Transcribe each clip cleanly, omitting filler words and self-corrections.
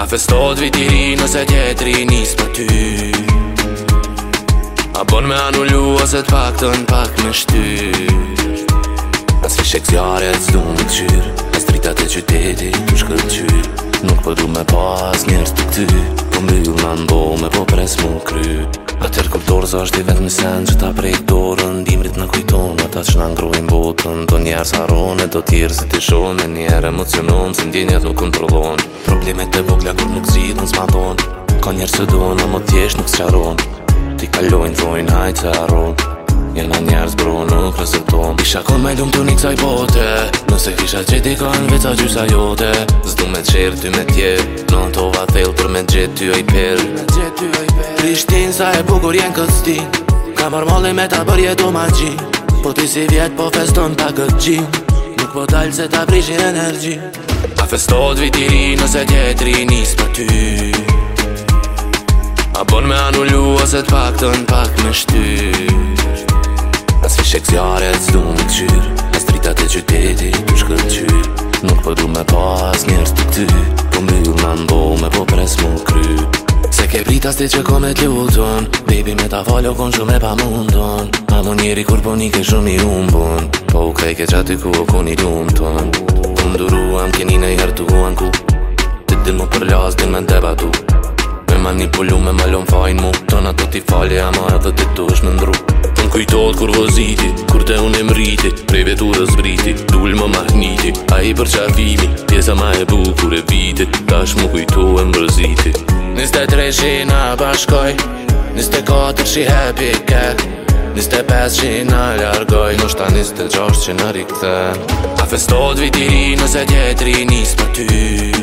A festot vit i ri nëse tjetri nis pa ty. A bon me anullu ose t'paktën pak me shtyr. As fishekzjare t'zdu me t'qyr, as dritat e qyteti t'u shkëllqyr. Nuk po du me pas njerës të këty, po mbyll ma n'bo me po pres mu kry. Atër kulturë zë është i vetë me sen që ta prejk dorën, dimrit në kujton, ata që në ngrojnë botën. Do njerës harone, do tjerë si t'i shone, njerë emocionon, se ndjenjat nuk kontrolon. Problemet e vogla kur nuk zidhën s'madon, ka njerës që donë, a më thjesht nuk s'qaron. Ti kalojnë, thojnë, hajtë se harron, jena njerës bro nuk reseton. Isha kon me lumë t'unik kësaj bote, nëse kisha qeti kanë veca gjysa jote. Zdu me qerë ty me tjerë, në tova thellë për me gjetë ty oj perë. Prishtin sa e bukur jenë këtë stin, ka marmolli me ta bërje do ma gjin. Po ti si vjet po feston pa këtë gjin, nuk po dalë se ta prishin energji. A festot vit i ri nëse tjetri nis pa ty. A bon me anullu ose t'paktën pak me shtyr. As fishekzjare t'zdu me t'qyr, as dritat e qyteti t'u shkëllqyr. Nuk po du me pas njerës të këty, po mbyll ma n'bo me po pres mu kry. Se ke pritas ti që ko me t'lutën, baby me ta fallo kon shumë e pa mundon. A do njeri kur po nike shumë i umbon, po u krejke qaty ku o kon i lumëton. Po nduruam keni ne i hartuan ku, ti din mu për las din me n'debatu. Me manipullu me malon fajn mu, tona to ti falje ama edhe ti tush me ndru. Të n'kujtot kur voziti, kur te unë e mriti, prej veturës briti, dull më mahniti. A i për qafimi, pjesa ma e bukur e vitit, tash mu kujtu e mbërziti. 23 shina bashkoj, 24 shi happy ke, 25 shina largoj, noshta 26 që në rikthen. A festot vit i ri nëse tjetri nis pa ty.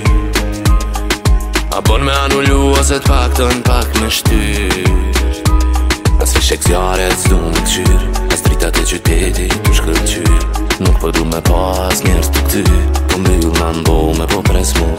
A bon me anullu ose t'paktën pak me shtyr. As fishekzjare t'zdu me t'qyr, as dritat e qyteti t'u shkëllqyr. Nuk po du me pas njerës të këty, po mbyll ma n'bo me po pres mu